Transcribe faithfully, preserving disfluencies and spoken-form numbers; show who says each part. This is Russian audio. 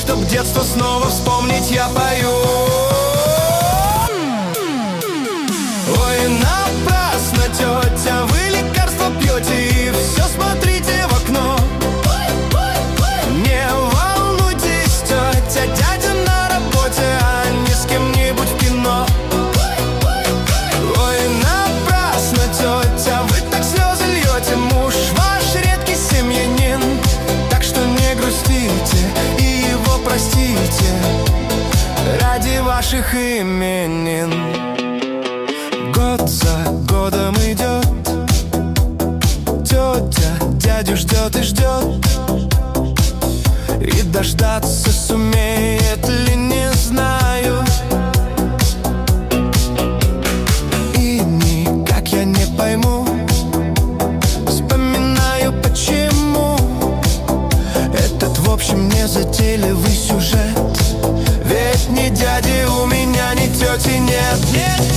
Speaker 1: чтоб детство снова вспомнить, я пою. Ой, напрасно, тетя, вы лекарства пьете и все смотрите в окно. Не волнуйтесь, тетя, дядя на работе, а не с кем-нибудь в кино. Ой, напрасно, тетя, вы так слезы льете, муж ваш редкий семьянин. Так что не грустите и его простите ради ваших именин. Год за годом идет, тетя дядю ждет и ждет, и дождаться сумеет ли, не знаю. И никак я не пойму, вспоминаю почему этот в общем не затейливый сюжет. Ведь ни дяди у меня, ни тети нет. Нет.